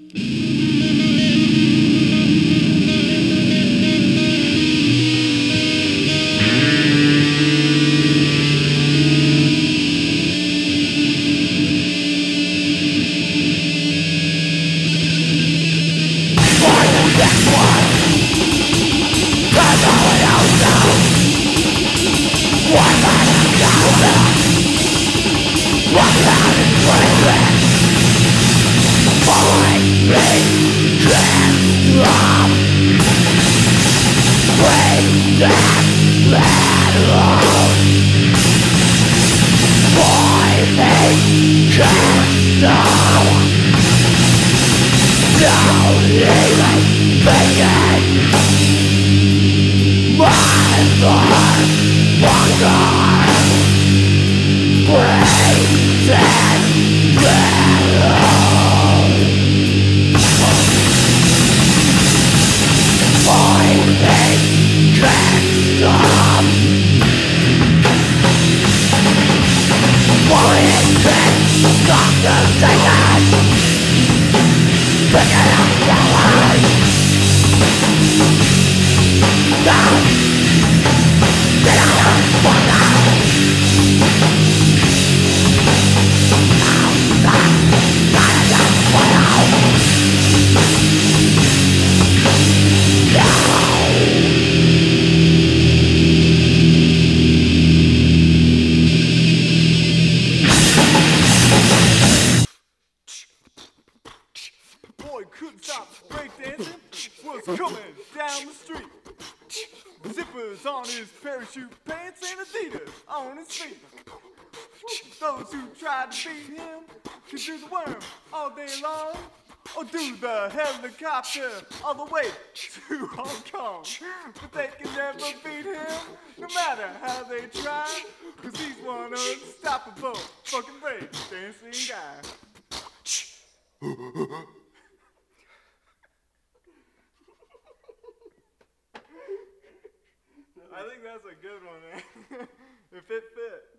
Boy couldn't stop breakdancing, was coming down the street. Zippers on his parachute pants and Adidas on his feet. Those who tried to beat him could do the worm all day long, or do the helicopter all the way to Hong Kong. But they can never beat him, no matter how they try, 'cause he's one unstoppable fucking breakdancing guy. I think that's a good one, man. If it fit.